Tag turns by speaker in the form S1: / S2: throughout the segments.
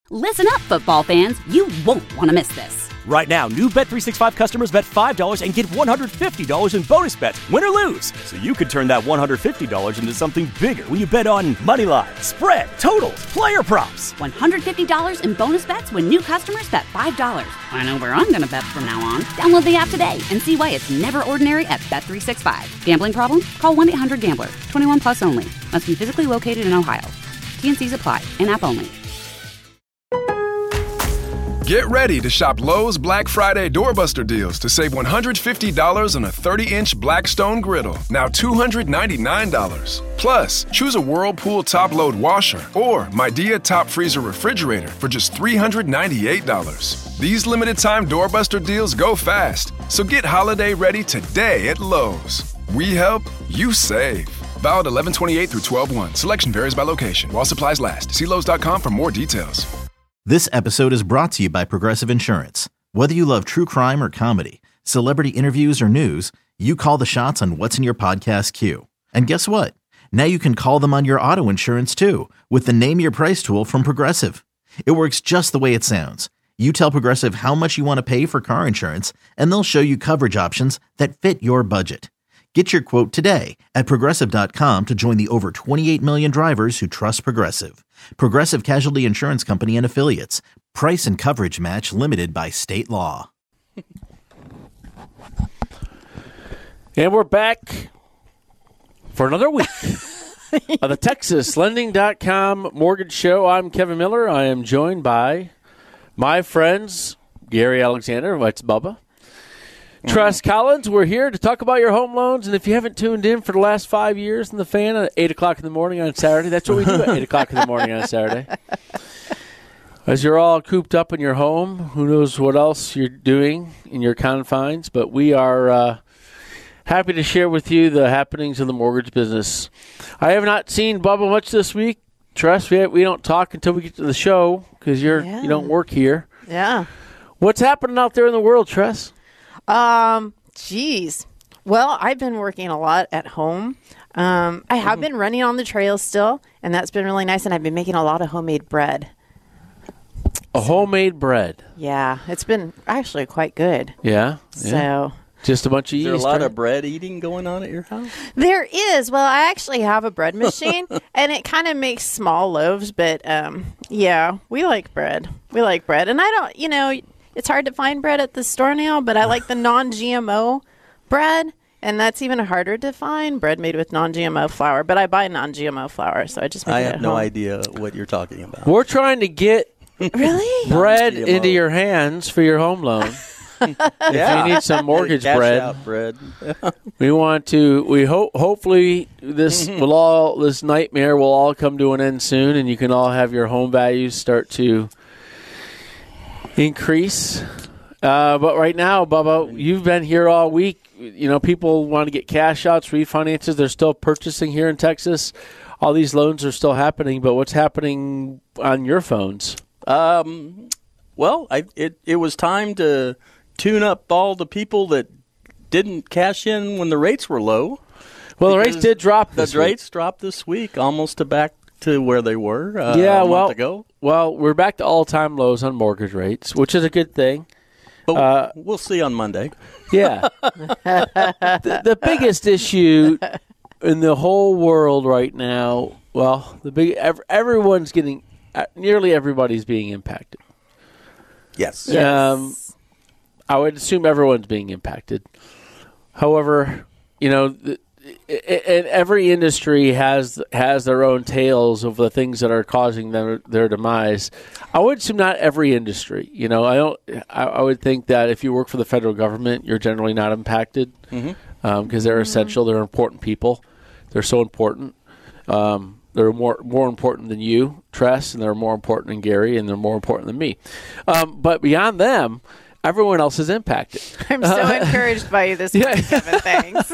S1: Listen up, football fans. You won't want to miss this.
S2: Right now, new Bet365 customers bet $5 and get $150 in bonus bets, win or lose. So you could turn that $150 into something bigger when you bet on money line, spread, totals, player props.
S1: $150 in bonus bets when new customers bet $5. I know where I'm going to bet from now on. Download the app today and see why it's never ordinary at Bet365. Gambling problem? Call 1-800-GAMBLER. 21 plus only. Must be physically located in Ohio. T&Cs apply. In-app only.
S3: Get ready to shop Lowe's Black Friday Doorbuster deals to save $150 on a 30-inch Blackstone griddle, now $299. Plus, choose a Whirlpool top-load washer or Midea top freezer refrigerator for just $398. These limited-time Doorbuster deals go fast, so get holiday ready today at Lowe's. We help, you save. Valid 11/28 through 12/1. Selection varies by location. While supplies last. See Lowe's.com for more details.
S4: This episode is brought to you by Progressive Insurance. Whether you love true crime or comedy, celebrity interviews or news, you call the shots on what's in your podcast queue. And guess what? Now you can call them on your auto insurance too with the Name Your Price tool from Progressive. It works just the way it sounds. You tell Progressive how much you want to pay for car insurance, and they'll show you coverage options that fit your budget. Get your quote today at Progressive.com to join the over 28 million drivers who trust Progressive. Progressive Casualty Insurance Company and Affiliates. Price and coverage match limited by state law.
S5: And we're back for another week of the TexasLending.com Mortgage Show. I'm Kevin Miller. I am joined by my friends, Gary Alexander, that's Bubba. Tress Collins, we're here to talk about your home loans. And if you haven't tuned in for the last 5 years in the Fan at 8 o'clock in the morning on Saturday, that's what we do at 8 o'clock in the morning on Saturday. As you're all cooped up in your home, who knows what else you're doing in your confines, but we are happy to share with you the happenings in the mortgage business. I have not seen Bubba much this week. Tress, we don't talk until we get to the show because you don't work here.
S6: Yeah.
S5: What's happening out there in the world, Tress?
S6: Geez. Well, I've been working a lot at home. I have been running on the trails still, and that's been really nice. And I've been making a lot of homemade bread.
S5: Homemade bread.
S6: Yeah, it's been actually quite good.
S5: Yeah.
S6: So
S5: just a bunch of yeast.
S7: Is there a lot of bread eating going on at your house?
S6: There is. Well, I actually have a bread machine, and it kind of makes small loaves. But yeah, we like bread. And I don't, it's hard to find bread at the store now, but I like the non-GMO bread, and that's even harder to find, bread made with non-GMO flour. But I buy non-GMO flour, so I just make it at home.
S7: I have no idea what you're talking about.
S5: We're trying to get bread
S7: Non-GMO.
S5: into your hands for your home loan. If you need some mortgage
S7: Cash
S5: bread.
S7: out bread.
S5: Hopefully this this nightmare will all come to an end soon, and you can all have your home values start to increase. But right now, Bubba, you've been here all week. People want to get cash outs, refinances. They're still purchasing here in Texas. All these loans are still happening, but what's happening on your phones?
S7: Well, it was time to tune up all the people that didn't cash in when the rates were low.
S5: Well, the rates did drop this week.
S7: The rates dropped this week, almost back to where they were a month ago.
S5: Well, we're back to all-time lows on mortgage rates, which is a good thing.
S7: But we'll see on Monday.
S5: Yeah. The biggest issue in the whole world right now, everyone's getting nearly everybody's being impacted.
S7: Yes.
S5: I would assume everyone's being impacted. However, and every industry has their own tales of the things that are causing their demise. I would assume not every industry. I would think that if you work for the federal government, you're generally not impacted because they're essential. They're important people. They're so important. They're more important than you, Tress, and they're more important than Gary, and they're more important than me. But beyond them, everyone else is impacted.
S6: I'm so encouraged by you this morning, Kevin. Thanks.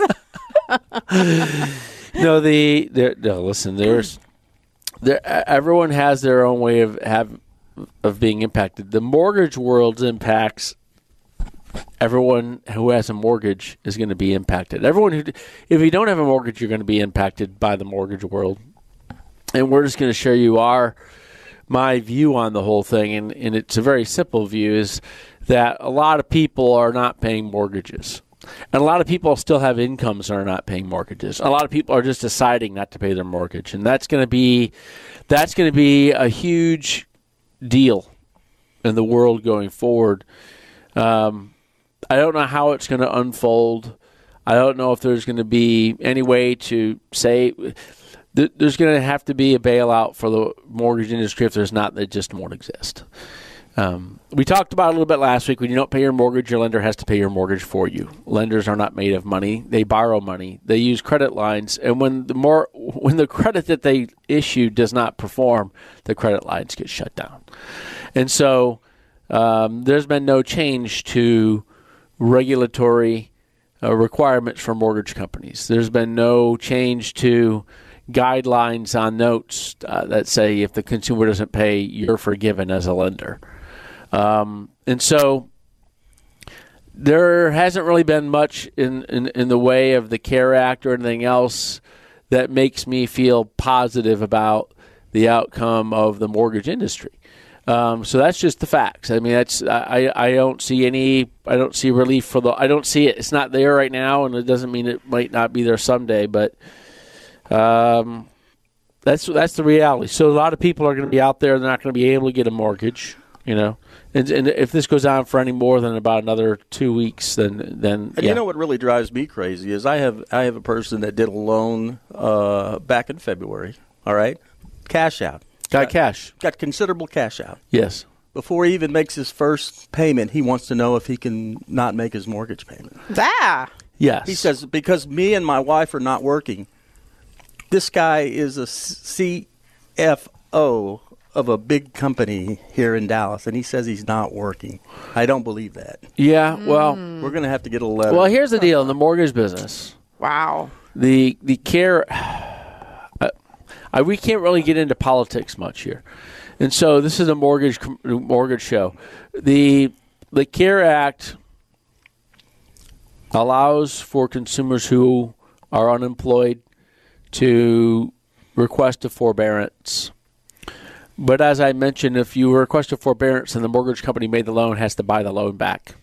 S5: Everyone has their own way of being impacted. The mortgage world impacts everyone who has a mortgage is going to be impacted. If you don't have a mortgage, you're going to be impacted by the mortgage world. And we're just going to share you our my view on the whole thing, and it's a very simple view, is that a lot of people are not paying mortgages. And a lot of people still have incomes and are not paying mortgages. A lot of people are just deciding not to pay their mortgage, and that's going to be a huge deal in the world going forward. I don't know how it's going to unfold. I don't know if there's going to be any way to say there's going to have to be a bailout for the mortgage industry. If there's not, they just won't exist. We talked about it a little bit last week. When you don't pay your mortgage, your lender has to pay your mortgage for you. Lenders are not made of money. They borrow money. They use credit lines. And when the credit that they issue does not perform, the credit lines get shut down. And so there's been no change to regulatory requirements for mortgage companies. There's been no change to guidelines on notes that say if the consumer doesn't pay, you're forgiven as a lender. And so there hasn't really been much in the way of the CARE Act or anything else that makes me feel positive about the outcome of the mortgage industry. So that's just the facts. I mean, I don't see relief for I don't see it. It's not there right now, and it doesn't mean it might not be there someday, but that's the reality. So a lot of people are going to be out there. They're not going to be able to get a mortgage, And if this goes on for any more than about another 2 weeks, then
S7: and you know what really drives me crazy is I have a person that did a loan back in February. All right, cash out. Got considerable cash out.
S5: Yes.
S7: Before he even makes his first payment, he wants to know if he can not make his mortgage payment.
S5: Yes.
S7: He says, because me and my wife are not working, this guy is a CFO of a big company here in Dallas, and he says he's not working. I don't believe that.
S5: Yeah, well.
S7: We're going to have to get a letter.
S5: Well, here's the deal in the mortgage business.
S6: Wow.
S5: The CARE, we can't really get into politics much here. And so this is a mortgage show. The CARE Act allows for consumers who are unemployed to request a forbearance. But as I mentioned, if you request a forbearance and the mortgage company made the loan, has to buy the loan back.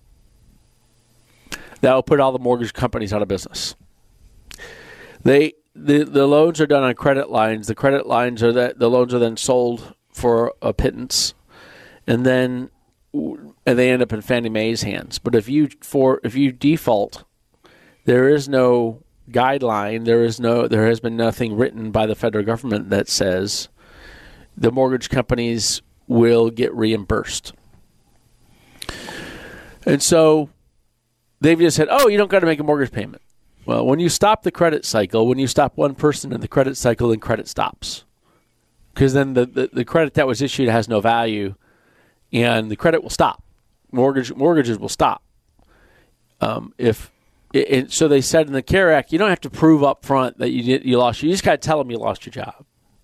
S5: That will put all the mortgage companies out of business. The loans are done on credit lines. The credit lines the loans are then sold for a pittance, and they end up in Fannie Mae's hands. But if you default, there is no guideline. There has been nothing written by the federal government that says the mortgage companies will get reimbursed. And so they've just said, oh, you don't got to make a mortgage payment. Well, when you stop the credit cycle, when you stop one person in the credit cycle, then credit stops. Because then the credit that was issued has no value, and the credit will stop. Mortgages will stop. So they said in the CARE Act, you don't have to prove up front that you lost. You just got to tell them you lost your job.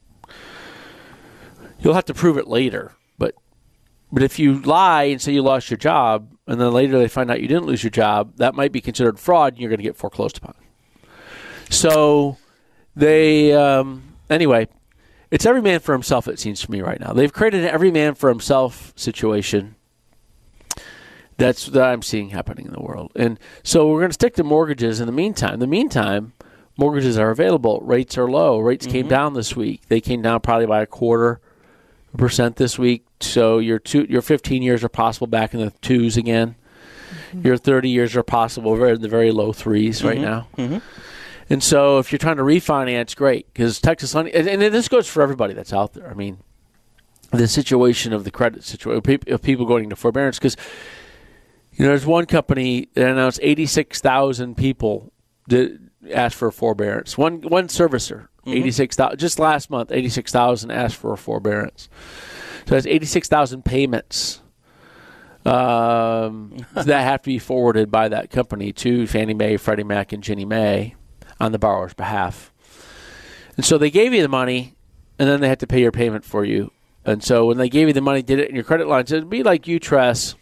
S5: You'll have to prove it later. But if you lie and say you lost your job, and then later they find out you didn't lose your job, that might be considered fraud, and you're going to get foreclosed upon. So anyway, it's every man for himself, it seems to me right now. They've created an every man for himself situation. That's what I'm seeing happening in the world. And so we're going to stick to mortgages in the meantime. In the meantime, mortgages are available. Rates are low. Rates came down this week. They came down probably by 0.25% this week. So your 15 years are possible back in the 2s again. Your 30 years are possible in the very low 3s right now. And so if you're trying to refinance, great, because Texas Lending, and this goes for everybody that's out there. I mean, the situation of the credit situation, of people going into forbearance, because there's one company that announced 86,000 people that asked for a forbearance. One servicer, 86,000, just last month, 86,000 asked for a forbearance. So that's 86,000 payments that have to be forwarded by that company to Fannie Mae, Freddie Mac, and Ginnie Mae on the borrower's behalf. And so they gave you the money, and then they had to pay your payment for you. And so when they gave you the money, did it in your credit line. So it'd be like you, Tress.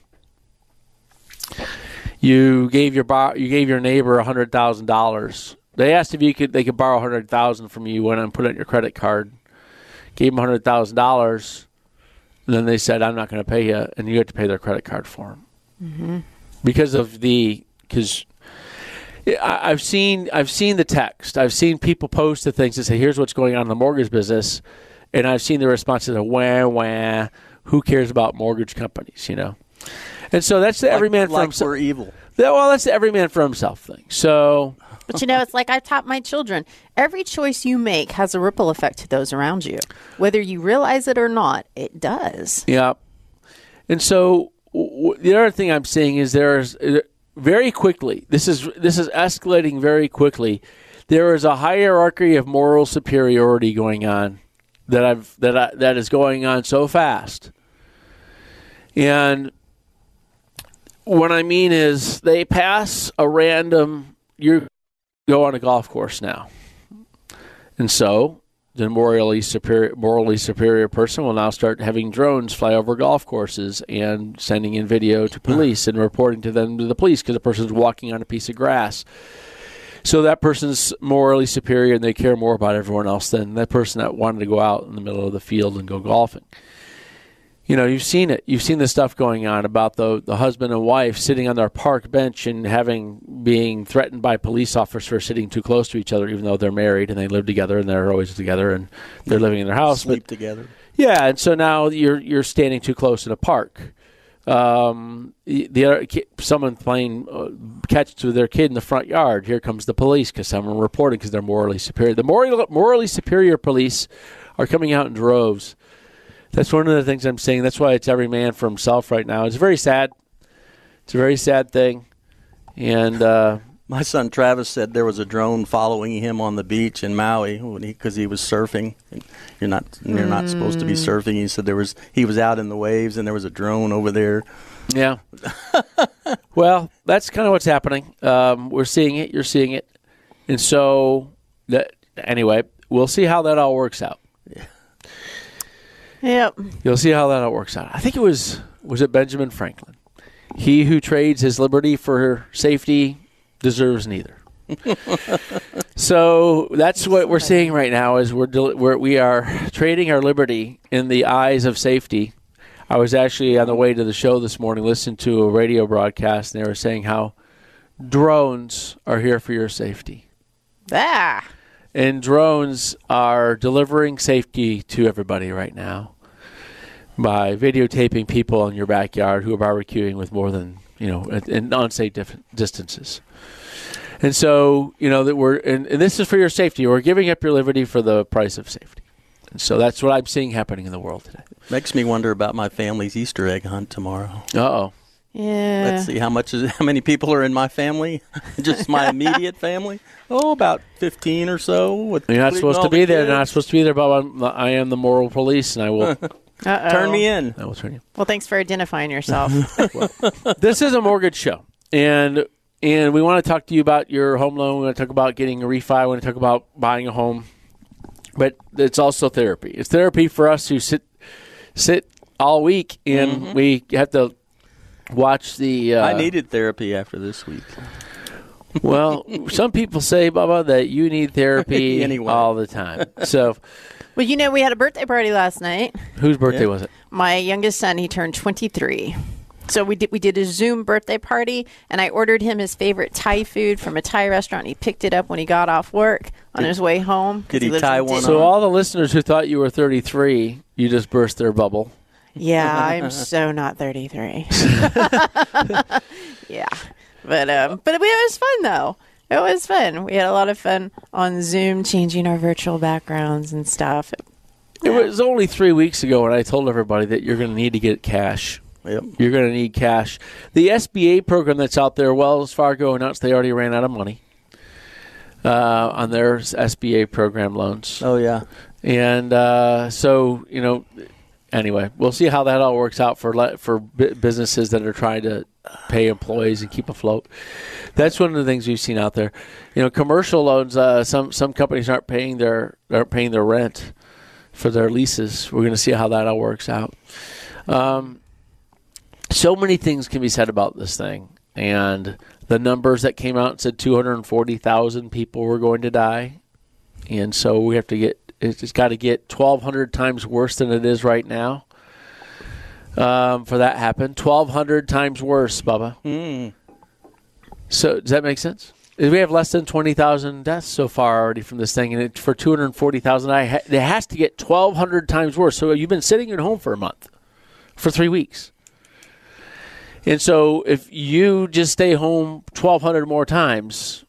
S5: You gave your neighbor $100,000. They asked if they could borrow $100,000 from you. Went and put it on your credit card. Gave them $100,000. And then they said, I'm not going to pay you, and you have to pay their credit card for them. Because I've seen the text. I've seen people post the things that say, here's what's going on in the mortgage business. And I've seen the responses of, wah, who cares about mortgage companies, And so that's the every man for himself.
S7: We're evil.
S5: Well, that's the every man for himself thing. So,
S6: but it's like I taught my children. Every choice you make has a ripple effect to those around you. Whether you realize it or not, it does.
S5: Yeah. And so the other thing I'm seeing is there's very quickly, this is escalating very quickly. There is a hierarchy of moral superiority going on that is going on so fast. And what I mean is they pass a random, you go on a golf course now. And so the morally superior person will now start having drones fly over golf courses and sending in video to police and reporting to the police because the person's walking on a piece of grass. So that person's morally superior and they care more about everyone else than that person that wanted to go out in the middle of the field and go golfing. You've seen it. You've seen the stuff going on about the husband and wife sitting on their park bench and being threatened by police officers for sitting too close to each other, even though they're married and they live together and they're always together and they're living in their house.
S7: Sleep together.
S5: Yeah, and so now you're standing too close in a park. Someone playing catch with their kid in the front yard. Here comes the police because someone reported because they're morally superior. The morally superior police are coming out in droves. That's one of the things I'm saying. That's why it's every man for himself right now. It's very sad. It's a very sad thing. And
S7: my son Travis said there was a drone following him on the beach in Maui because he was surfing. You're not supposed to be surfing. He said he was out in the waves and there was a drone over there.
S5: Yeah. Well, that's kind of what's happening. We're seeing it. You're seeing it. And so anyway, we'll see how that all works out.
S7: Yeah.
S6: Yep.
S5: You'll see how that all works out. I think it was it Benjamin Franklin? He who trades his liberty for safety deserves neither. So that's what we're seeing right now is we are trading our liberty in the eyes of safety. I was actually on the way to the show this morning, listening to a radio broadcast, and they were saying how drones are here for your safety. And drones are delivering safety to everybody right now by videotaping people in your backyard who are barbecuing with more than, in unsafe distances. And so, that and this is for your safety. We're giving up your liberty for the price of safety. And so that's what I'm seeing happening in the world today.
S7: Makes me wonder about my family's Easter egg hunt tomorrow.
S5: Uh-oh.
S6: Yeah.
S7: Let's see how many people are in my family. Just my immediate family. About 15 or so.
S5: You're not supposed to be there. You're not supposed to be there, Bob. I am the moral police, and I will
S7: turn me in.
S5: I will turn you.
S6: Well, thanks for identifying yourself.
S5: This is a mortgage show, and we want to talk to you about your home loan. We want to talk about getting a refi. We want to talk about buying a home. But it's also therapy. It's therapy for us who sit all week, and we have to watch the...
S7: I needed therapy after this week.
S5: Well, some people say, Bubba, that you need therapy
S7: anyway.
S5: All the time. So,
S6: well, we had a birthday party last night.
S5: Whose birthday was it?
S6: My youngest son. He turned 23. So we did a Zoom birthday party, and I ordered him his favorite Thai food from a Thai restaurant. He picked it up when he got off work on his way home.
S7: Did he tie one on?
S5: So all the listeners who thought you were 33, you just burst their bubble.
S6: Yeah, I'm so not 33. Yeah. But it was fun, though. It was fun. We had a lot of fun on Zoom, changing our virtual backgrounds and stuff.
S5: It was only 3 weeks ago when I told everybody that you're going to need to get cash.
S7: Yep.
S5: You're going to need cash. The SBA program that's out there, Wells Fargo announced they already ran out of money on their SBA program loans.
S7: Oh, yeah.
S5: And so, anyway, we'll see how that all works out for businesses that are trying to pay employees and keep afloat. That's one of the things we've seen out there. Commercial loans, some companies aren't paying their rent for their leases. We're going to see how that all works out. So many things can be said about this thing. And the numbers that came out said 240,000 people were going to die. And so it's got to get 1,200 times worse than it is right now for that happened. 1,200 times worse, Bubba. So does that make sense? We have less than 20,000 deaths so far already from this thing, and for 240,000, it has to get 1,200 times worse. So you've been sitting at home for a month, for 3 weeks. And so if you just stay home 1,200 more times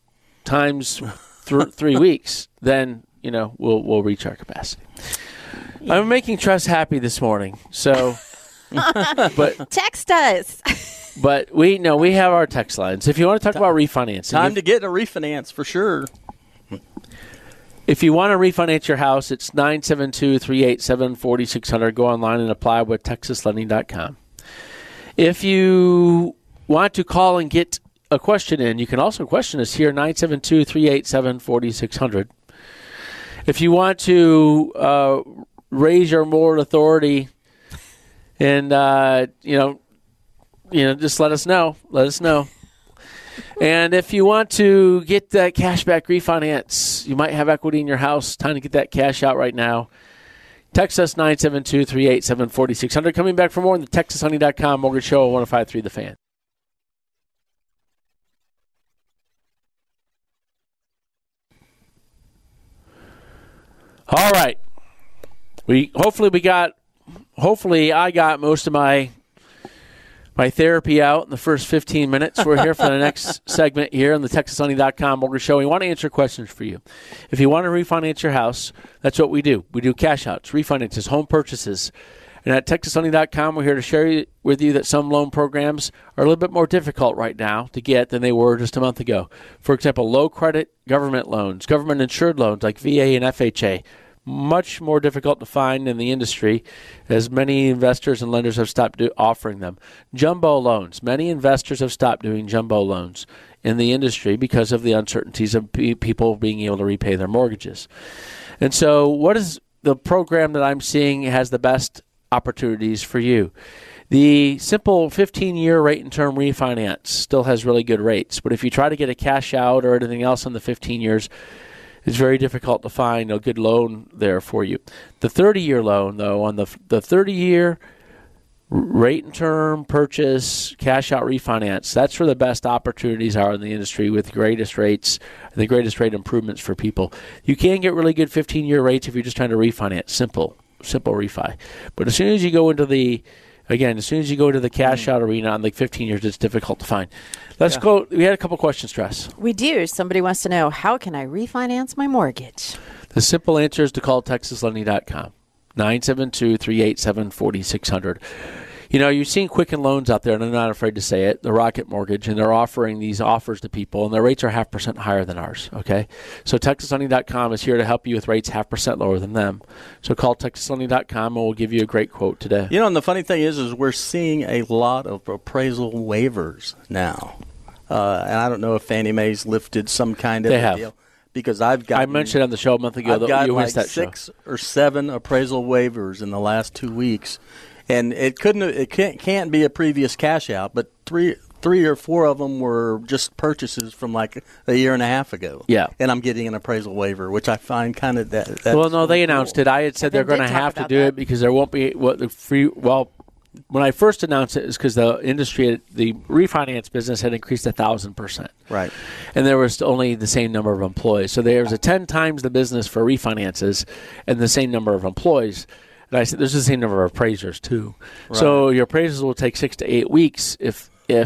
S5: 3 weeks, then, we'll reach our capacity. I'm making Tress happy this morning, so... but
S6: text us.
S5: But we have our text lines. If you want to talk about refinancing.
S7: Time to get a refinance for sure.
S5: If you want to refinance your house, it's 972-387-4600. Go online and apply with TexasLending.com. If you want to call and get a question in, you can also question us here, 972-387-4600. If you want to raise your moral authority and, just let us know. Let us know. And if you want to get that cashback refinance, you might have equity in your house. Time to get that cash out right now. Text us 972-387-4600. Coming back for more on the TexasHoney.com Mortgage Show on 105.3 The Fan. All right. Hopefully I got most of my therapy out in the first 15 minutes. We're here for the next segment here on the TexasHoney.com Mortgage Show. We want to answer questions for you. If you want to refinance your house, that's what we do. We do cash outs, refinances, home purchases. And at TexasHoney.com, we're here to share with you that some loan programs are a little bit more difficult right now to get than they were just a month ago. For example, low credit government loans, government insured loans like VA and FHA. Much more difficult to find in the industry as many investors and lenders have stopped offering them. Jumbo loans. Many investors have stopped doing jumbo loans in the industry because of the uncertainties of people being able to repay their mortgages. And so what is the program that I'm seeing has the best opportunities for you? The simple 15-year rate and term refinance still has really good rates. But if you try to get a cash out or anything else on the 15 years, it's very difficult to find a good loan there for you. The 30-year loan, though, on the 30-year rate and term purchase, cash out refinance, that's where the best opportunities are in the industry with the greatest rates and the greatest rate improvements for people. You can get really good 15-year rates if you're just trying to refinance, simple refi. But as soon as you go into the cash out arena on like 15 years, it's difficult to find. Let's go. We had a couple questions, Tress.
S6: We do. Somebody wants to know, how can I refinance my mortgage?
S5: The simple answer is to call TexasLending.com, 972-387-4600. You've seen Quicken Loans out there, and I'm not afraid to say it, the Rocket Mortgage, and they're offering these offers to people, and their rates are 0.5% higher than ours, okay? So TexasLending.com is here to help you with rates 0.5% lower than them. So call TexasLending.com, and we'll give you a great quote today.
S7: And the funny thing is we're seeing a lot of appraisal waivers now. And I don't know if Fannie Mae's lifted some kind of deal. Because I
S5: mentioned on the show a month ago that you missed that show.
S7: 6 or 7 appraisal waivers in the last 2 weeks. And it can't be a previous cash out, but three or four of them were just purchases from like a year and a half ago.
S5: Yeah,
S7: and I'm getting an appraisal waiver, which I find kind of that.
S5: Well, no, they announced it. I had said they're going to have to do it because there won't be when I first announced it, is because the industry, the refinance business, had increased 1,000%.
S7: Right,
S5: and there was only the same number of employees. So there was 10 times the business for refinances and the same number of employees. And I said, there's the same number of appraisers, too. Right. So your appraisals will take 6 to 8 weeks if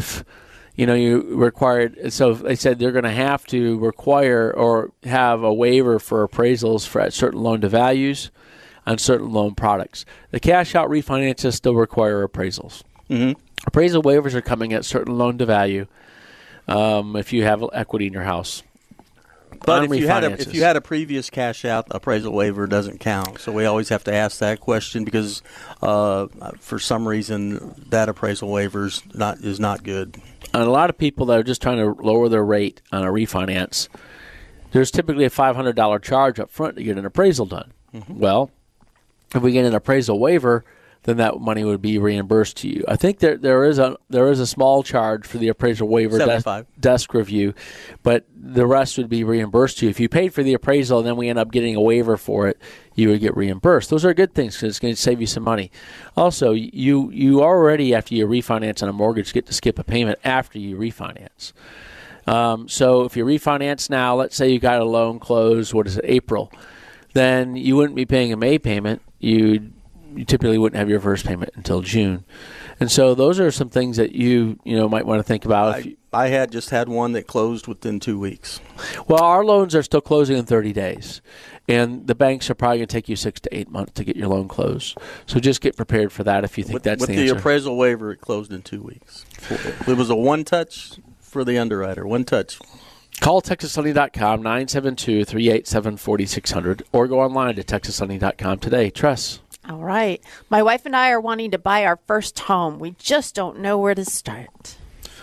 S5: you required. So they said they're going to have to require or have a waiver for appraisals for at certain loan-to-values on certain loan products. The cash-out refinances still require appraisals.
S7: Mm-hmm.
S5: Appraisal waivers are coming at certain loan-to-value if you have equity in your house.
S7: But if you had a previous cash out, appraisal waiver doesn't count. So we always have to ask that question because for some reason that appraisal waiver is not good.
S5: And a lot of people that are just trying to lower their rate on a refinance, there's typically a $500 charge up front to get an appraisal done.
S7: Mm-hmm.
S5: Well, if we get an appraisal waiver, then that money would be reimbursed to you. I think there is a small charge for the appraisal waiver desk review, but the rest would be reimbursed to you. If you paid for the appraisal and then we end up getting a waiver for it, you would get reimbursed. Those are good things because it's going to save you some money. Also, you already, after you refinance on a mortgage, get to skip a payment after you refinance. So if you refinance now, let's say you got a loan closed, April, then you wouldn't be paying a May payment. You typically wouldn't have your first payment until June. And so those are some things that you might want to think about.
S7: I had just had one that closed within 2 weeks.
S5: Well, our loans are still closing in 30 days. And the banks are probably going to take you 6 to 8 months to get your loan closed. So just get prepared for that if you think that's the answer.
S7: With the appraisal waiver, it closed in 2 weeks. It was a one-touch for the underwriter, one touch.
S5: Call TexasLending.com, 972-387-4600, or go online to TexasLending.com today. Tress.
S6: All right. My wife and I are wanting to buy our first home. We just don't know where to start.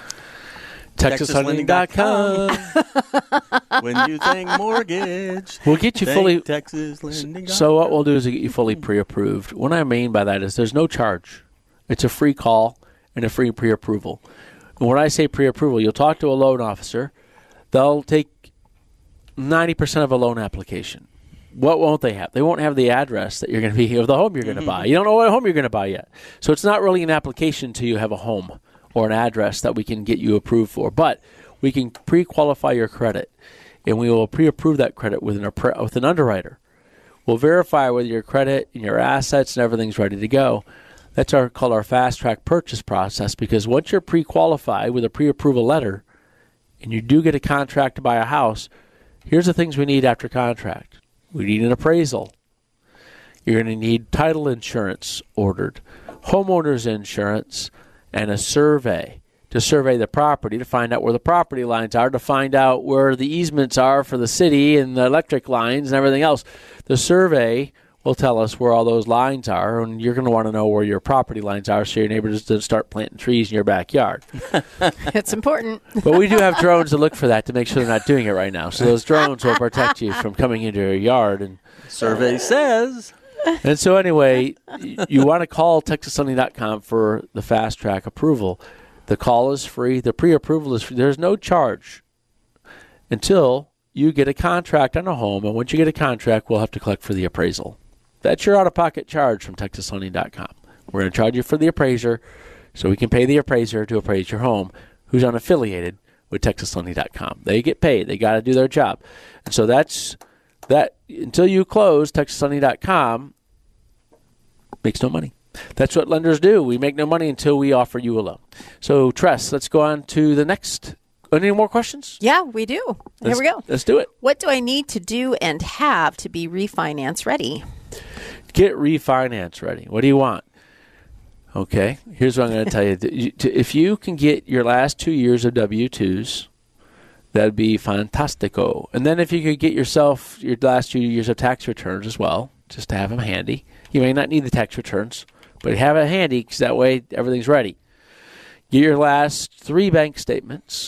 S5: TexasLending.com.
S7: When you think mortgage,
S5: we'll get you fully.
S7: TexasLending.com.
S5: So what we'll do is get you fully pre-approved. What I mean by that is there's no charge. It's a free call and a free pre-approval. And when I say pre-approval, you'll talk to a loan officer. They'll take 90% of a loan application. What won't they have? They won't have the address that you're going to be of the home you're going to buy. You don't know what home you're going to buy yet. So it's not really an application until you have a home or an address that we can get you approved for. But we can pre-qualify your credit, and we will pre-approve that credit with an underwriter. We'll verify whether your credit and your assets and everything's ready to go. That's called our fast-track purchase process, because once you're pre-qualified with a pre-approval letter and you do get a contract to buy a house, here's the things we need after contract. We need an appraisal. You're going to need title insurance ordered, homeowner's insurance, and a survey to survey the property, to find out where the property lines are, to find out where the easements are for the city and the electric lines and everything else. The survey will tell us where all those lines are, and you're going to want to know where your property lines are so your neighbors don't start planting trees in your backyard.
S6: It's important.
S5: But we do have drones to look for that to make sure they're not doing it right now. So those drones will protect you from coming into your yard. And
S7: survey says.
S5: And so anyway, you want to call TexasLending.com for the fast track approval. The call is free. The pre-approval is free. There's no charge until you get a contract on a home. And once you get a contract, we'll have to collect for the appraisal. That's your out-of-pocket charge from TexasLending.com. We're going to charge you for the appraiser so we can pay the appraiser to appraise your home who's unaffiliated with TexasLending.com. They get paid. They got to do their job. And so that's that. Until you close, TexasLending.com makes no money. That's what lenders do. We make no money until we offer you a loan. So, Tress, let's go on to the next. Any more questions?
S6: Yeah, we do. Here we go.
S5: Let's do it.
S6: What do I need to do and have to be refinance ready?
S5: Get refinance ready. What do you want? Okay, here's what I'm going to tell you. If you can get your last 2 years of W-2s, that'd be fantastico. And then if you could get yourself your last 2 years of tax returns as well, just to have them handy. You may not need the tax returns, but have it handy because that way everything's ready. Get your last 3 bank statements.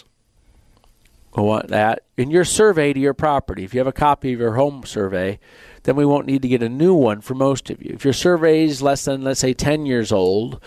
S5: I want that. In your survey to your property, if you have a copy of your home survey, then we won't need to get a new one for most of you. If your survey is less than, let's say, 10 years old,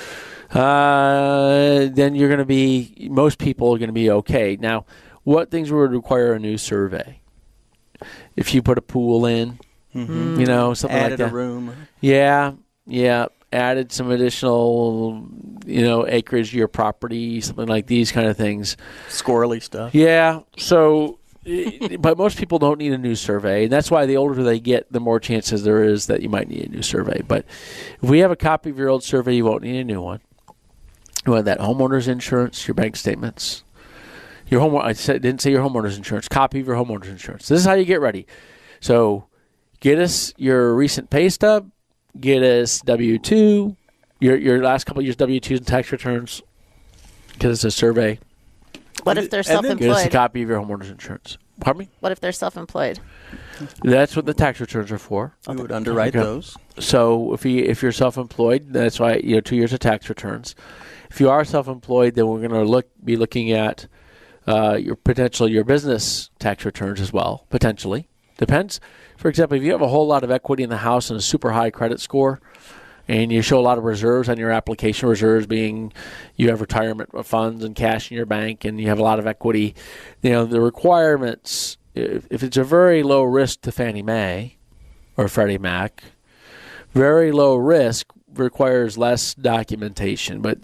S5: then you're going to be, most people are going to be okay. Now, what things would require a new survey? If you put a pool in, something like that.
S7: Added a room.
S5: Yeah. Added some additional, acreage to your property, something like these kind of things.
S7: Squirrely stuff.
S5: Yeah. So, but most people don't need a new survey, and that's why the older they get, the more chances there is that you might need a new survey. But if we have a copy of your old survey, you won't need a new one. You want that homeowner's insurance, your bank statements, didn't say your homeowner's insurance, copy of your homeowner's insurance. This is how you get ready. So, get us your recent pay stub. Get us W-2, your last couple of years W-2s and tax returns. Get us a survey.
S6: What if they're self-employed?
S5: Get us a copy of your homeowner's insurance. Pardon me?
S6: What if they're self-employed?
S5: That's what the tax returns are for.
S7: We would underwrite those.
S5: So if you're self-employed, that's why 2 years of tax returns. If you are self-employed, then we're going to be looking at your business tax returns as well, potentially. Depends. For example, if you have a whole lot of equity in the house and a super high credit score, and you show a lot of reserves on your application, reserves being you have retirement funds and cash in your bank, and you have a lot of equity, the requirements, if it's a very low risk to Fannie Mae or Freddie Mac, very low risk requires less documentation, but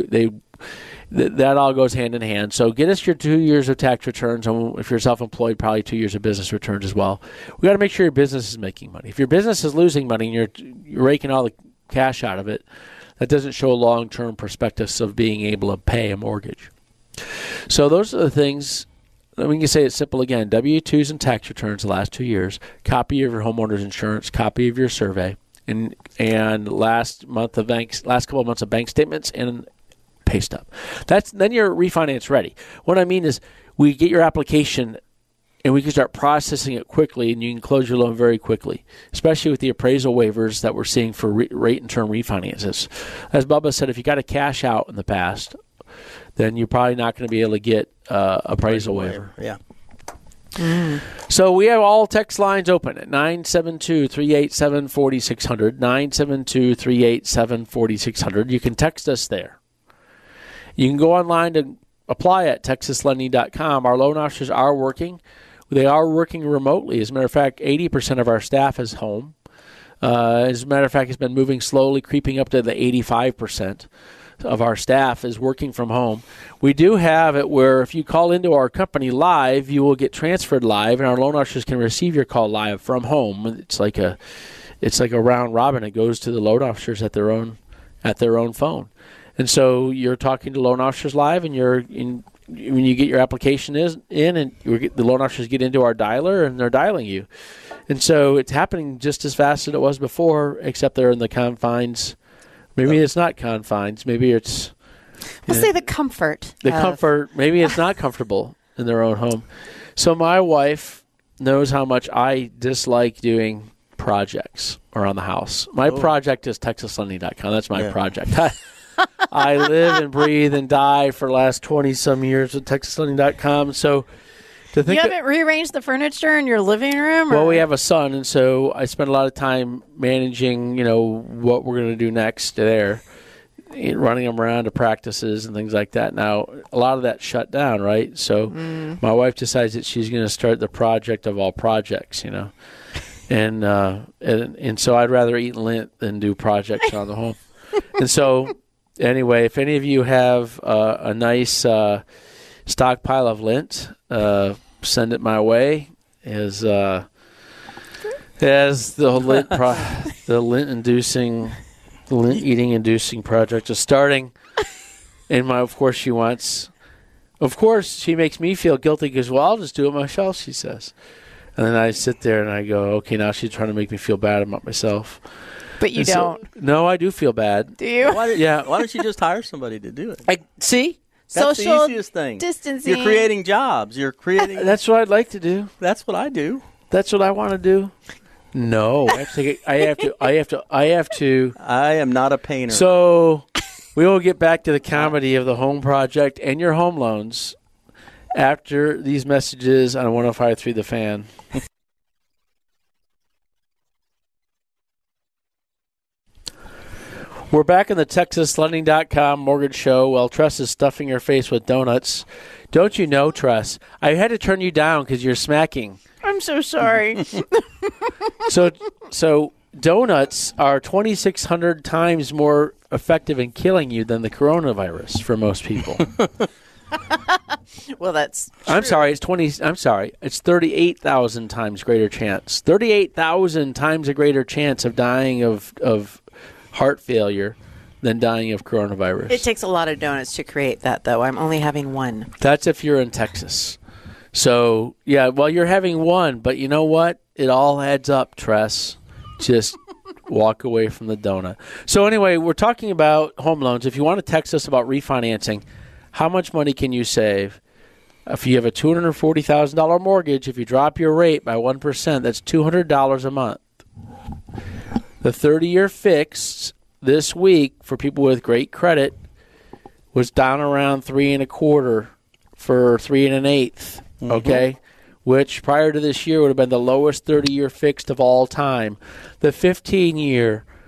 S5: that all goes hand in hand. So get us your 2 years of tax returns, and if you're self-employed, probably 2 years of business returns as well. We got to make sure your business is making money. If your business is losing money and you're raking all the cash out of it, that doesn't show long-term perspectives of being able to pay a mortgage. So those are the things. We can say it simple again: W-2s and tax returns the last 2 years, copy of your homeowner's insurance, copy of your survey, and last couple of months of bank statements and pay stub. Then you're refinance ready. What I mean is, we get your application and we can start processing it quickly, and you can close your loan very quickly, especially with the appraisal waivers that we're seeing for rate and term refinances. As Bubba said, if you got to cash out in the past, then you're probably not going to be able to get appraisal waiver.
S7: Yeah.
S5: So we have all text lines open at 972-387-4600, 972-387-4600. You can text us there. You can go online to apply at texaslending.com. Our loan officers are working. They are working remotely. As a matter of fact, 80% of our staff is home. As a matter of fact, it's been moving slowly, creeping up to the 85% of our staff is working from home. We do have it where if you call into our company live, you will get transferred live, and our loan officers can receive your call live from home. It's like a round robin. It goes to the loan officers at their own phone. And so you're talking to loan officers live, and when you get your application in, and the loan officers get into our dialer, and they're dialing you. And so it's happening just as fast as it was before, except they're in the confines. Maybe it's not confines. Maybe it's...
S6: We'll say the comfort.
S5: Maybe it's not comfortable in their own home. So my wife knows how much I dislike doing projects around the house. My project is TexasLending.com. That's my project. I live and breathe and die for the last 20-some years with TexasLending.com. So to think
S6: you haven't rearranged the furniture in your living room?
S5: Well, we have a son, and so I spend a lot of time managing, what we're going to do next there, running them around to practices and things like that. Now, a lot of that's shut down, right? So my wife decides that she's going to start the project of all projects, And so I'd rather eat lint than do projects on the home. And so... Anyway, if any of you have a nice stockpile of lint, send it my way. As the lint eating inducing project is starting, and of course she makes me feel guilty because I'll just do it myself, she says, and then I sit there and I go, okay, now she's trying to make me feel bad about myself.
S6: But you don't.
S5: No, I do feel bad.
S6: Do you?
S7: Why don't you just hire somebody to do it?
S5: See?
S7: That's
S6: Social
S7: the easiest thing.
S6: distancing.
S7: You're creating jobs. You're creating...
S5: That's what I'd like to do.
S7: That's what I do.
S5: That's what I want to do. No. I have to. I am not a painter. So we will get back to the comedy of the home project and your home loans after these messages on 105.3 The Fan. We're back in the TexasLending.com mortgage show. Well, Tress is stuffing her face with donuts. Don't you know, Tress? I had to turn you down because you're smacking.
S6: I'm so sorry.
S5: So donuts are 2,600 times more effective in killing you than the coronavirus for most people.
S6: Well, that's true.
S5: I'm sorry. It's 38,000 times greater chance. 38,000 times a greater chance of dying of heart failure than dying of coronavirus.
S8: It takes a lot of donuts to create that, though. I'm only having one.
S5: That's if you're in Texas. So, yeah, well, you're having one, but you know what? It all adds up, Tress. Just walk away from the donut. So, anyway, we're talking about home loans. If you want to text us about refinancing, how much money can you save? If you have a $240,000 mortgage, if you drop your rate by 1%, that's $200 a month. The 30-year fixed this week for people with great credit was down around 3.25 for 3 1/8. Okay, which prior to this year would have been the lowest 30-year fixed of all time. The 15-year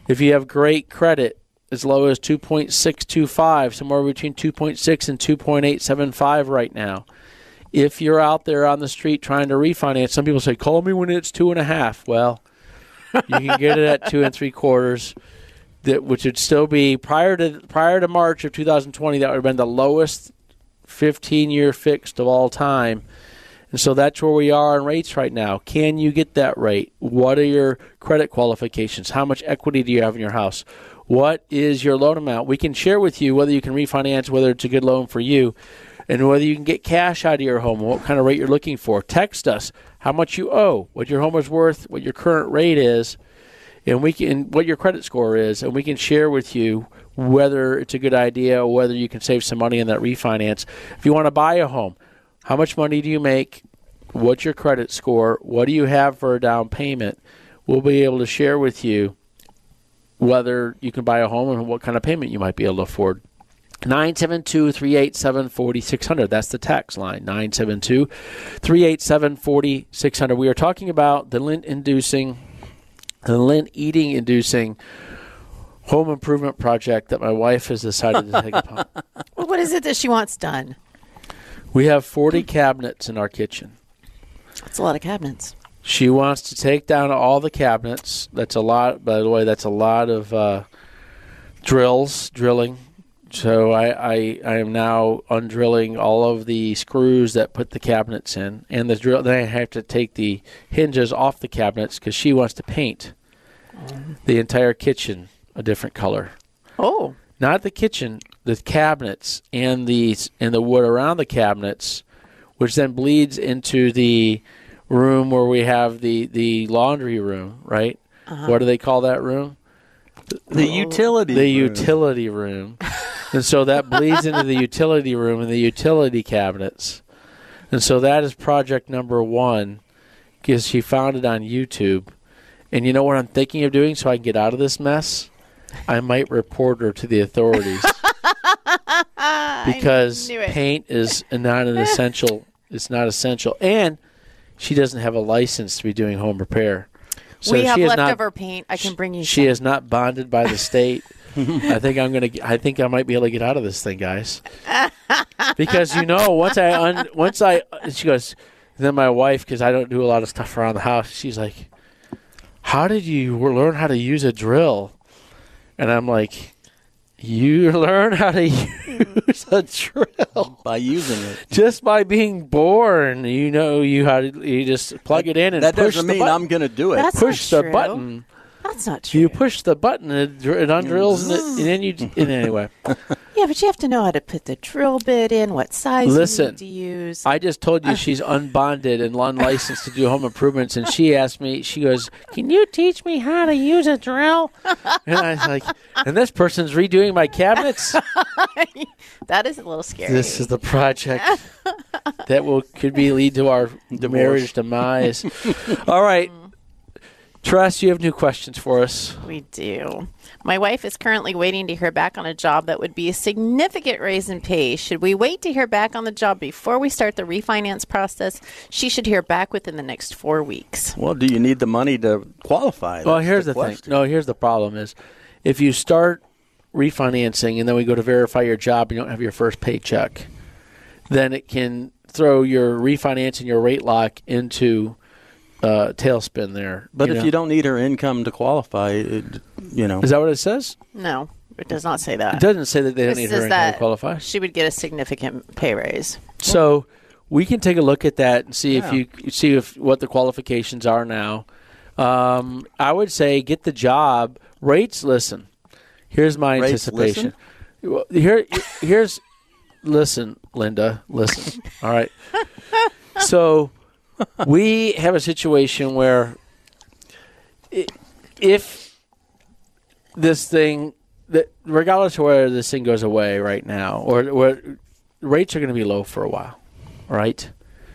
S5: If you have great credit, as low as 2.625, somewhere between 2.6 and 2.875 right now. If you're out there on the street trying to refinance, some people say, call me when it's 2.5. Well, you can get it at 2 3/4, which would still be prior to March of 2020. That would have been the lowest 15-year fixed of all time. And so that's where we are on rates right now. Can you get that rate? What are your credit qualifications? How much equity do you have in your house? What is your loan amount? We can share with you whether you can refinance, whether it's a good loan for you, and whether you can get cash out of your home, what kind of rate you're looking for. Text us how much you owe, what your home is worth, what your current rate is, and what your credit score is, and we can share with you whether it's a good idea or whether you can save some money in that refinance. If you want to buy a home, how much money do you make? What's your credit score? What do you have for a down payment? We'll be able to share with you whether you can buy a home and what kind of payment you might be able to afford. 972-387-4600. That's the text line, 972-387-4600. We are talking about the lint-eating inducing home improvement project that my wife has decided to take upon.
S6: Well, what is it that she wants done?
S5: We have 40 cabinets in our kitchen.
S6: That's a lot of cabinets.
S5: She wants to take down all the cabinets. That's a lot, by the way, that's a lot of drilling. So I am now undrilling all of the screws that put the cabinets in. And the drill. Then I have to take the hinges off the cabinets because she wants to paint the entire kitchen a different color.
S6: Oh.
S5: Not the kitchen, the cabinets and the wood around the cabinets, which then bleeds into the room where we have the laundry room, right? Uh-huh. What do they call that room?
S7: The utility room.
S5: The utility room. And so that bleeds into the utility room and the utility cabinets. And so that is project number 1 because she found it on YouTube. And you know what I'm thinking of doing so I can get out of this mess? I might report her to the authorities. Because paint is not an essential. It's not essential. And she doesn't have a license to be doing home repair. So
S6: we have leftover paint. I can bring you some.
S5: She is not bonded by the state. I think I might be able to get out of this thing, guys. Because once I she goes, then my wife, because I don't do a lot of stuff around the house, she's like, how did you learn how to use a drill? And I'm like, you learn how to use a drill
S7: by using it,
S5: just by being born. You just plug it in and
S7: that
S5: push
S7: doesn't
S5: the
S7: mean
S5: button.
S7: I'm going to do it.
S6: That's
S5: push
S6: not
S5: the
S6: true.
S5: button.
S6: That's not true.
S5: You push the button, it undrills, and then you. And anyway.
S6: Yeah, but you have to know how to put the drill bit in, what size you need to use.
S5: I just told you she's unbonded and unlicensed to do home improvements, and she asked me, she goes, can you teach me how to use a drill? And I was like, and this person's redoing my cabinets?
S6: That is a little scary.
S5: This is the project that could lead to our marriage demise. All right. Tress, you have new questions for us.
S6: We do. My wife is currently waiting to hear back on a job that would be a significant raise in pay. Should we wait to hear back on the job before we start the refinance process? She should hear back within the next 4 weeks.
S7: Well, do you need the money to qualify?
S5: Well, here's the thing. No, here's the problem is if you start refinancing and then we go to verify your job and you don't have your first paycheck, then it can throw your refinance and your rate lock into tailspin there.
S7: But if you don't need her income to qualify, Is
S5: that what it says?
S6: No, it does not say that.
S5: It doesn't say that they don't need her income to qualify.
S6: She would get a significant pay raise.
S5: So we can take a look at that and see what the qualifications are now. I would say get the job. Rates, listen. Here's my anticipation. Here's listen, Linda, listen. All right. So we have a situation where if this thing, that regardless of whether this thing goes away right now, or rates are going to be low for a while, right?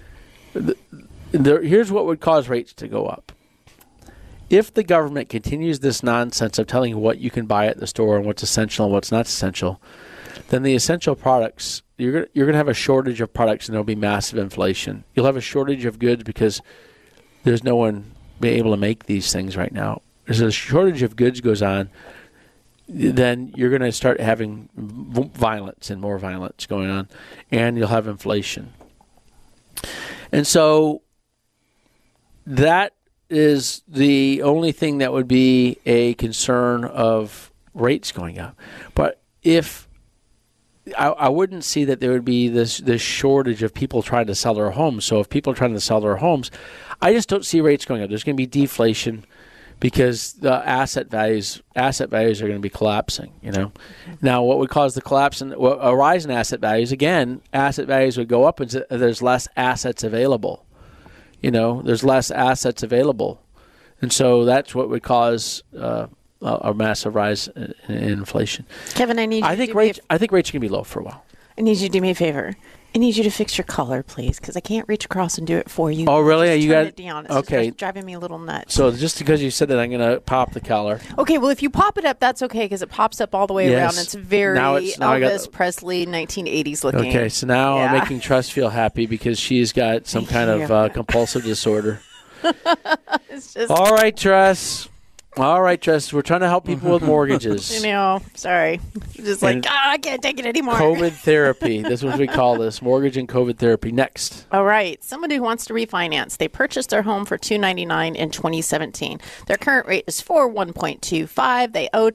S5: Here's what would cause rates to go up. If the government continues this nonsense of telling you what you can buy at the store and what's essential and what's not essential, then the essential products, you're going to have a shortage of products and there will be massive inflation. You'll have a shortage of goods because there's no one being able to make these things right now. as a shortage of goods goes on, then you're going to start having violence and more violence going on, and you'll have inflation. And so that is the only thing that would be a concern of rates going up. But if I wouldn't see that there would be this shortage of people trying to sell their homes. So if people are trying to sell their homes, I just don't see rates going up. There's going to be deflation because the asset values are going to be collapsing. Now what would cause the collapse and a rise in asset values? Again, asset values would go up and there's less assets available. There's less assets available, and so that's what would cause a massive rise in inflation.
S6: Kevin, I think rates are
S5: going to be low for a while.
S6: I need you to do me a favor. I need you to fix your collar, please, because I can't reach across and do it for you.
S5: Oh, really?
S6: You got it down. It's
S5: okay.
S6: just driving me a little nuts.
S5: So just because you said that, I'm going to pop the collar.
S6: Okay, well, if you pop it up, that's okay because it pops up all the way around. It's very Elvis Presley 1980s looking.
S5: Okay, so now I'm making Trust feel happy because she's got some kind of compulsive disorder.
S6: It's just
S5: All right, Trust. We're trying to help people with mortgages.
S6: Sorry. Just I can't take it anymore.
S5: COVID therapy. That's what we call this, mortgage and COVID therapy. Next.
S6: All right. Somebody who wants to refinance. They purchased their home for $299 in 2017. Their current rate is 1.25. They owe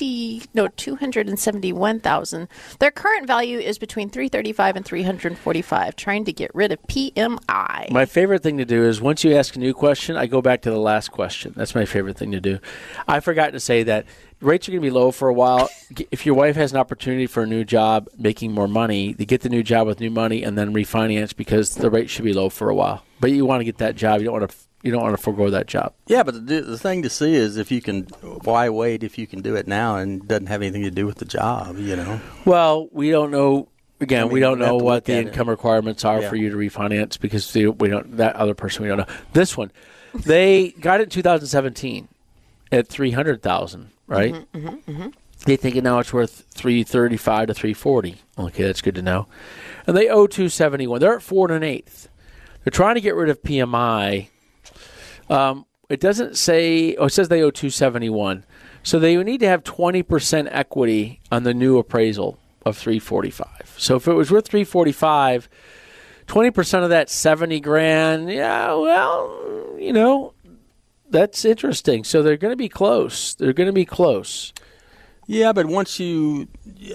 S6: $271,000. Their current value is between $335 and $345. Trying to get rid of PMI.
S5: My favorite thing to do is once you ask a new question, I go back to the last question. That's my favorite thing to do. I forgot to say that rates are going to be low for a while. If your wife has an opportunity for a new job, making more money, they get the new job with new money and then refinance because the rate should be low for a while. But you want to get that job. You don't want to forego that job.
S7: Yeah, but the thing to see is why wait if you can do it now and it doesn't have anything to do with the job,
S5: Well, we don't know. Again, we don't know what the income requirements are for you to refinance because that other person we don't know. This one, they got it in 2017. At $300,000, right? They think now it's worth $335 to $340. Okay, that's good to know. And they owe $271. They're at 4 1/8. They're trying to get rid of PMI. It doesn't say. It says they owe $271. So they would need to have 20% equity on the new appraisal of $345. So if it was worth $345, 20% of that $70,000. Yeah, well, that's interesting. So they're going to be close.
S7: Yeah, but once you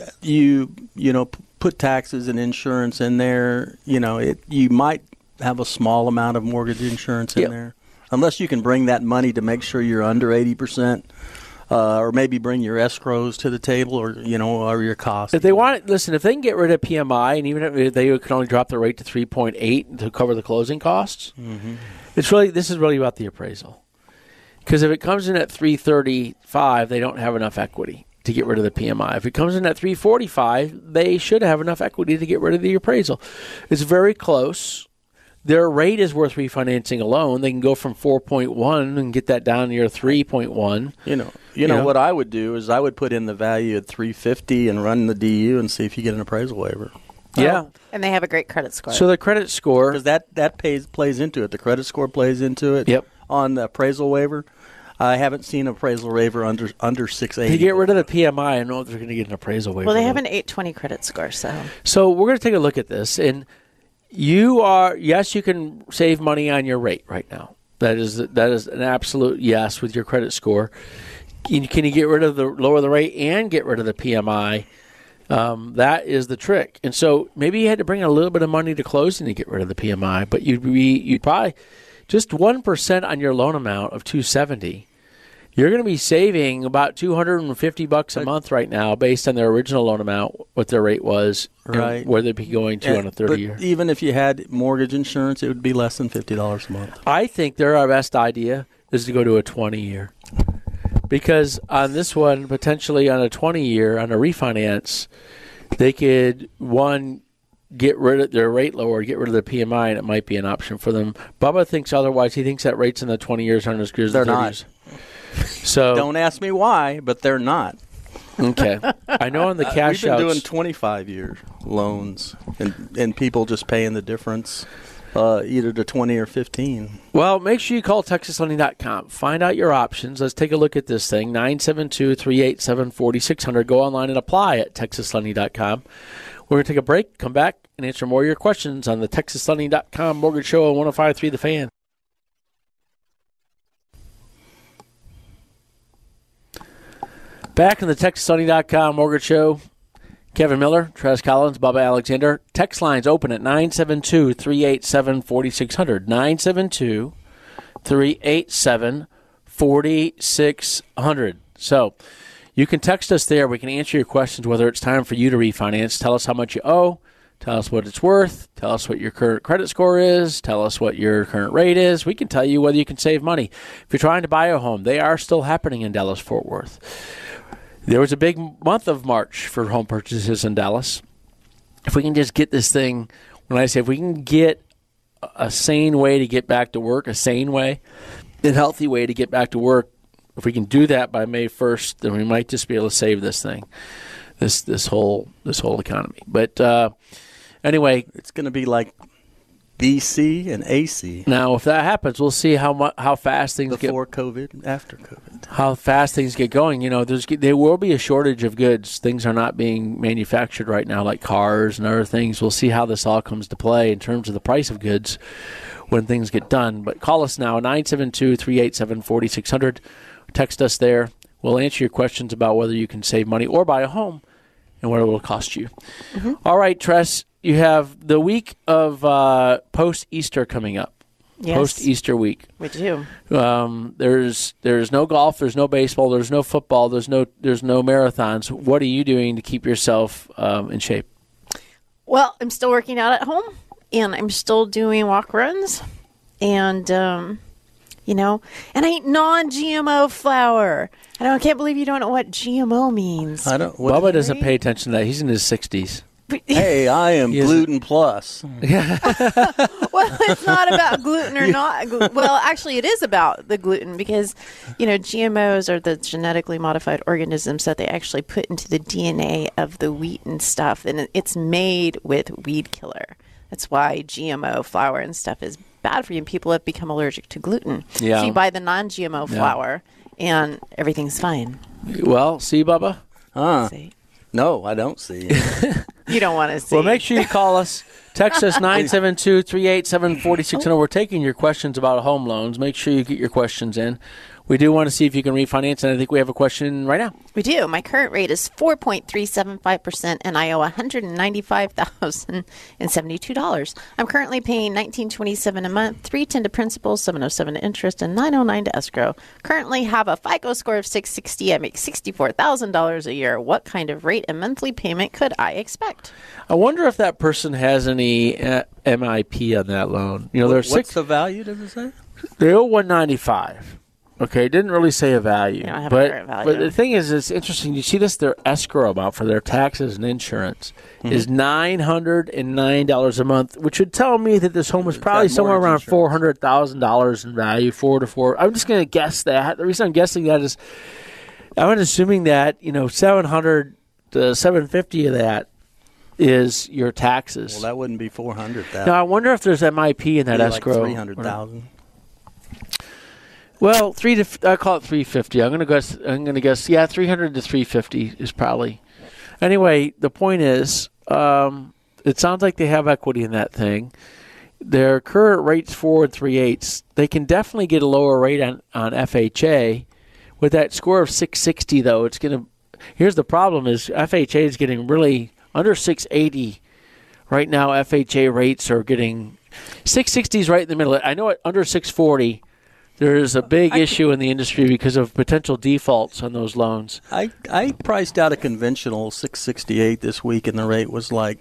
S7: put taxes and insurance in there, you might have a small amount of mortgage insurance in there, unless you can bring that money to make sure you're under 80%, or maybe bring your escrows to the table, or your costs.
S5: If they if they can get rid of PMI, and even if they could only drop the rate to 3.8 to cover the closing costs, this is really about the appraisal. Because if it comes in at 335, they don't have enough equity to get rid of the PMI. If it comes in at 345, they should have enough equity to get rid of the appraisal. It's very close. Their rate is worth refinancing alone. They can go from 4.1 and get that down near 3.1.
S7: What I would do is I would put in the value at 350 and run the DU and see if you get an appraisal waiver.
S5: Yeah.
S6: And they have a great credit score.
S5: So the credit score.
S7: Because that plays into it. The credit score plays into it.
S5: Yep.
S7: On the appraisal waiver. I haven't seen an appraisal waiver under 680.
S5: To get rid of the PMI, I know they're going to get an appraisal waiver.
S6: Well, they have an 820 credit score, so.
S5: So we're going to take a look at this. And you can save money on your rate right now. That is an absolute yes with your credit score. Can you get rid of lower the rate and get rid of the PMI? That is the trick. And so maybe you had to bring a little bit of money to closing to get rid of the PMI, but you'd probably just 1% on your loan amount of $270. You're going to be saving about $250 a month right now based on their original loan amount, what their rate was,
S7: right,
S5: and where they'd be going to on a 30-year.
S7: But even if you had mortgage insurance, it would be less than $50 a month.
S5: I think our best idea is to go to a 20-year. Because on this one, potentially on a 20-year, on a refinance, they could, get rid of their rate lower, get rid of the PMI, and it might be an option for them. Bubba thinks otherwise. He thinks that rates in the 20 years aren't as good as the 30s.
S7: They're not.
S5: So
S7: don't ask me why, but they're not.
S5: Okay. I know on the cash outs.
S7: We've been doing 25-year loans, and people just paying the difference. Either to 20 or 15.
S5: Well, make sure you call TexasLending.com. Find out your options. Let's take a look at this thing. 972-387-4600. Go online and apply at TexasLending.com. We're going to take a break, come back, and answer more of your questions on the TexasLending.com Mortgage Show on 105.3 The Fan. Back in the TexasLending.com Mortgage Show. Kevin Miller, Travis Collins, Bubba Alexander. Text lines open at 972-387-4600. 972-387-4600. So you can text us there. We can answer your questions, whether it's time for you to refinance. Tell us how much you owe. Tell us what it's worth. Tell us what your current credit score is. Tell us what your current rate is. We can tell you whether you can save money. If you're trying to buy a home, they are still happening in Dallas-Fort Worth. There was a big month of March for home purchases in Dallas. If we can just get this thing, when I say if we can get a sane way to get back to work, a sane way, a healthy way to get back to work, if we can do that by May 1st, then we might just be able to save this thing, this whole economy. But anyway,
S7: it's going to be like BC and AC.
S5: Now, if that happens, we'll see how fast things
S7: before COVID, after COVID.
S5: How fast things get going. You know, there will be a shortage of goods. Things are not being manufactured right now, like cars and other things. We'll see how this all comes to play in terms of the price of goods when things get done. But call us now, 972-387-4600. Text us there. We'll answer your questions about whether you can save money or buy a home and what it will cost you. Mm-hmm. All right, Tress. You have the week of post-Easter coming up.
S6: Yes.
S5: Post-Easter week.
S6: We do.
S5: There's no golf, there's no baseball, there's no football, there's no marathons. What are you doing to keep yourself in shape?
S6: Well, I'm still working out at home, and I'm still doing walk runs, and and I eat non-GMO flour. I can't believe you don't know what GMO means.
S7: I don't.
S5: Bubba doesn't pay attention to that. He's in his 60s.
S7: Hey, I am gluten plus.
S6: Well, it's not about gluten or not. Well, actually, it is about the gluten because, GMOs are the genetically modified organisms that they actually put into the DNA of the wheat and stuff, and it's made with weed killer. That's why GMO flour and stuff is bad for you, and people have become allergic to gluten.
S5: Yeah.
S6: So you buy the non-GMO flour, and everything's fine.
S5: Well, see, Bubba?
S6: See?
S7: No, I don't see.
S6: You don't want to see.
S5: Well, make sure you call us. Text us 972-387-4600. We're taking your questions about home loans. Make sure you get your questions in. We do want to see if you can refinance, and I think we have a question right now.
S6: We do. My current rate is 4.375%, and I owe $195,072. I'm currently paying $1,927 a month, $310 to principal, $707 to interest, and $909 to escrow. Currently have a FICO score of 660. I make $64,000 a year. What kind of rate and monthly payment could I expect?
S5: I wonder if that person has any MIP on that loan.
S7: What's the value, does it say?
S5: They owe $195. Okay, it didn't really say a value.
S6: Don't have a current value.
S5: But the thing is, it's interesting. You see this, their escrow amount for their taxes and insurance is $909 a month, which would tell me that this home is probably somewhere around $400,000 in value, 4 to 4. I'm just going to guess that. The reason I'm guessing that is I'm assuming that, $700 to $750 of that is your taxes.
S7: Well, that wouldn't be $400,000.
S5: Now, I wonder if there's MIP in that escrow.
S7: Like $300,000.
S5: Well, I call it $350. I'm going to guess. Yeah, $300 to $350 is probably. Anyway, the point is, it sounds like they have equity in that thing. Their current rate's 4 3/8. They can definitely get a lower rate on FHA. With that score of 660, though, it's going to. Here's the problem: is FHA is getting really under 680 right now. FHA rates are getting 660 is right in the middle. I know at under 640. There is a big issue in the industry because of potential defaults on those loans.
S7: I priced out a conventional 668 this week, and the rate was like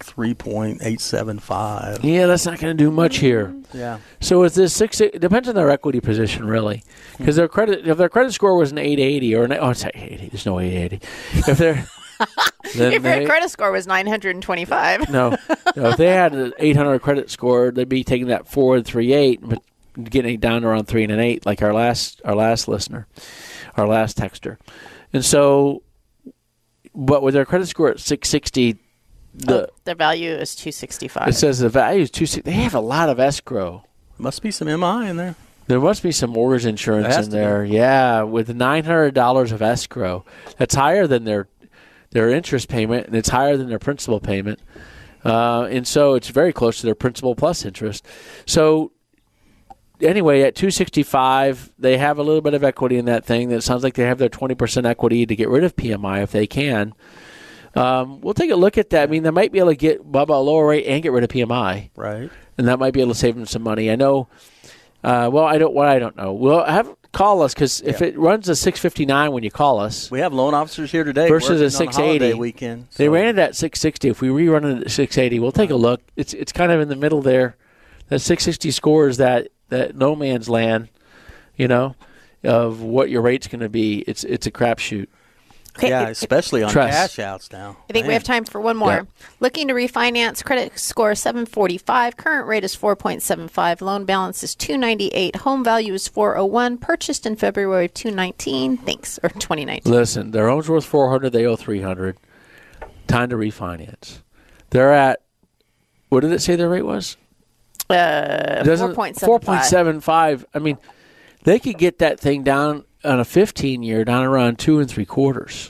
S7: 3.875.
S5: Yeah, that's not going to do much here.
S7: Yeah.
S5: So with this it depends on their equity position, really, because if their credit score was an 880 or it's 880, there's no 880. If they're
S6: if your credit score was 925.
S5: No, if they had an 800 credit score, they'd be taking that 4 3/8, but getting it down to around 3 1/8, like our last listener, our last texter. And so, but with their credit score at 660,
S6: The value is $265.
S5: It says the value is $260. They have a lot of escrow.
S7: Must be some MI in there.
S5: There must be some mortgage insurance in there. Yeah, with $900 of escrow. That's higher than their interest payment, and it's higher than their principal payment. And so it's very close to their principal plus interest. So anyway, at $265, they have a little bit of equity in that thing. That sounds like they have their 20% equity to get rid of PMI if they can. We'll take a look at that. I mean, they might be able to get Bubba a lower rate and get rid of PMI.
S7: Right.
S5: And that might be able to save them some money. I know. I don't know. We'll call us because if it runs a 659 when you call us,
S7: we have loan officers here today
S5: versus a 680
S7: weekend. So.
S5: They ran it at 660. If we rerun it at 680, we'll take a look. It's kind of in the middle there. That 660 score is that no man's land, of what your rate's going to be. It's a crapshoot.
S6: Okay.
S7: Yeah, especially on cash outs now.
S6: I think we have time for one more.
S5: Yeah.
S6: Looking to refinance, credit score 745, current rate is 4.75, loan balance is 298, home value is 401, purchased in February of 2019. Thanks, or 2019.
S5: Listen, their home's worth $400, they owe $300. Time to refinance. They're at, what did it say their rate was?
S6: 4.75.
S5: 4.75. I mean, they could get that thing down on a 15-year down around 2 3/4.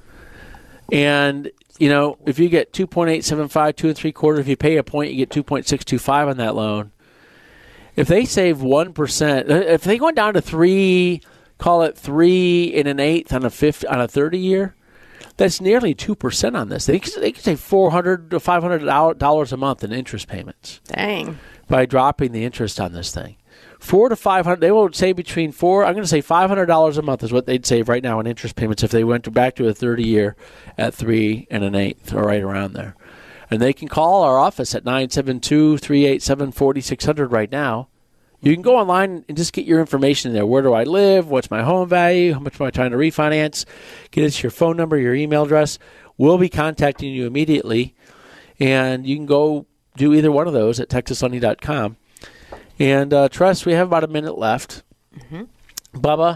S5: And, if you get 2.875, 2 3/4, if you pay a point, you get 2.625 on that loan. If they save 1%, if they go down to 3, call it 3 1/8 on a 30-year, that's nearly 2% on this. They could save $400 to $500 a month in interest payments.
S6: Dang.
S5: By dropping the interest on this thing. $400 to $500. They will save between $400. I'm going to say $500 a month is what they'd save right now in interest payments if they went back to a 30-year at 3 1/8 or right around there. And they can call our office at 972-387-4600 right now. You can go online and just get your information in there. Where do I live? What's my home value? How much am I trying to refinance? Get us your phone number, your email address. We'll be contacting you immediately, and you can go do either one of those at texaslending.com. And, Tress, we have about a minute left. Mm-hmm. Bubba,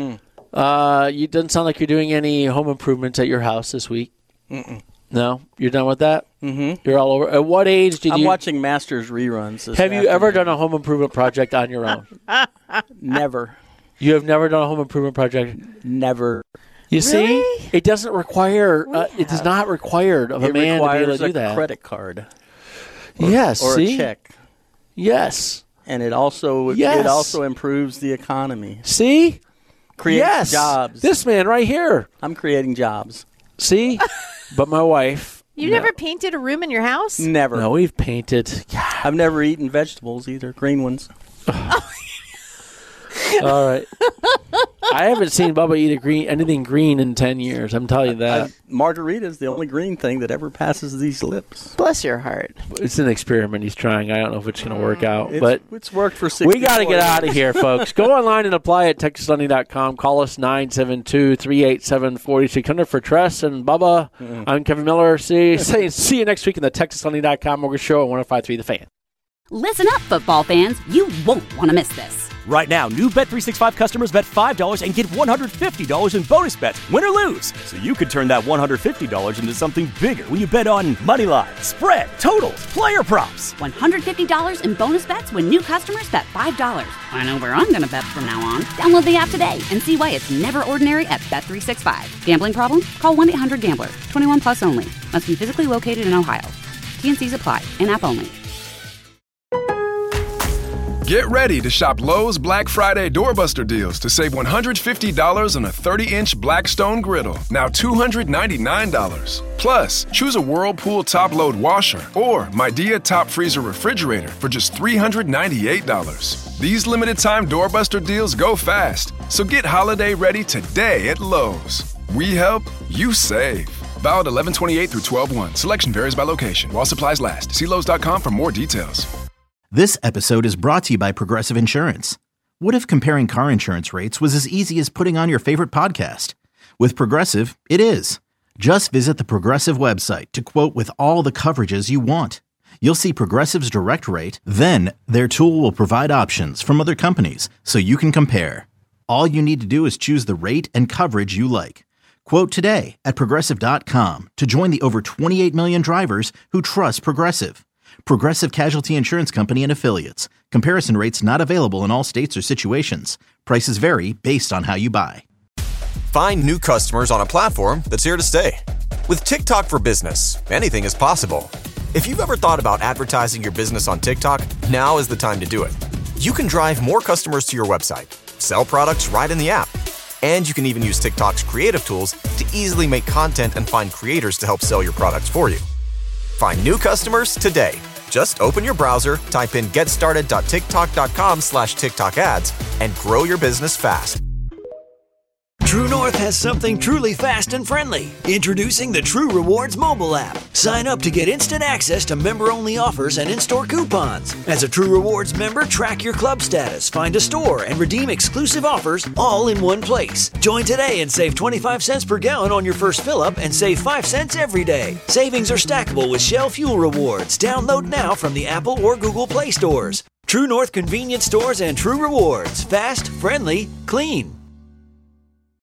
S5: you doesn't sound like you're doing any home improvements at your house this week.
S7: Mm-mm.
S5: No? You're done with that?
S7: Mm-hmm.
S5: You're all over. At what age did
S7: I'm watching Masters reruns this
S5: Have you
S7: afternoon.
S5: ever done a home improvement project on your own?
S7: Never.
S5: You have never done a home improvement project?
S7: Never.
S5: You see? It doesn't require, it is not required of a man to be able to do that.
S7: It requires a credit card.
S5: Yes,
S7: or
S5: see?
S7: a check.
S5: Yes.
S7: And it also improves the economy.
S5: See?
S7: Creates jobs.
S5: This man right here.
S7: I'm creating jobs.
S5: See? But my wife.
S6: You never painted a room in your house?
S7: Never.
S5: No, we've painted.
S7: I've never eaten vegetables either, green ones.
S5: All right. I haven't seen Bubba eat anything green in 10 years. I'm telling you that.
S7: Margarita is the only green thing that ever passes these lips.
S6: Bless your heart.
S5: It's an experiment he's trying. I don't know if it's going to work out. But
S7: it's worked for 6
S5: We got to get out of here, folks. Go online and apply at texaslending.com. Call us 972-387-4600 for Tress and Bubba. I'm Kevin Miller. See you next week in the texaslending.com Mortgage Show at 105.3 The Fan.
S1: Listen up, football fans. You won't want to miss this.
S2: Right now, new Bet365 customers bet $5 and get $150 in bonus bets, win or lose. So you could turn that $150 into something bigger when you bet on moneyline, spread, totals, player props.
S1: $150 in bonus bets when new customers bet $5. I know where I'm going to bet from now on. Download the app today and see why it's never ordinary at Bet365. Gambling problem? Call 1-800-GAMBLER. 21 plus only. Must be physically located in Ohio. T&Cs apply. In-app only.
S3: Get ready to shop Lowe's Black Friday doorbuster deals to save $150 on a 30-inch Blackstone griddle, now $299. Plus, choose a Whirlpool top-load washer or Midea top freezer refrigerator for just $398. These limited-time doorbuster deals go fast, so get holiday ready today at Lowe's. We help, you save. Valid 11/28 through 12/1. Selection varies by location. While supplies last. See Lowe's.com for more details.
S4: This episode is brought to you by Progressive Insurance. What if comparing car insurance rates was as easy as putting on your favorite podcast? With Progressive, it is. Just visit the Progressive website to quote with all the coverages you want. You'll see Progressive's direct rate, then their tool will provide options from other companies so you can compare. All you need to do is choose the rate and coverage you like. Quote today at Progressive.com to join the over 28 million drivers who trust Progressive. Progressive Casualty Insurance Company and Affiliates. Comparison rates not available in all states or situations. Prices vary based on how you buy.
S9: Find new customers on a platform that's here to stay. With TikTok for Business, anything is possible. If you've ever thought about advertising your business on TikTok, now is the time to do it. You can drive more customers to your website, sell products right in the app, and you can even use TikTok's creative tools to easily make content and find creators to help sell your products for you. Find new customers today. Just open your browser, type in getstarted.tiktok.com/TikTok ads, and grow your business fast.
S10: True North has something truly fast and friendly. Introducing the True Rewards mobile app. Sign up to get instant access to member-only offers and in-store coupons. As a True Rewards member, track your club status, find a store, and redeem exclusive offers all in one place. Join today and save 25 cents per gallon on your first fill-up and save 5 cents every day. Savings are stackable with Shell Fuel Rewards. Download now from the Apple or Google Play stores. True North convenience stores and True Rewards. Fast, friendly, clean.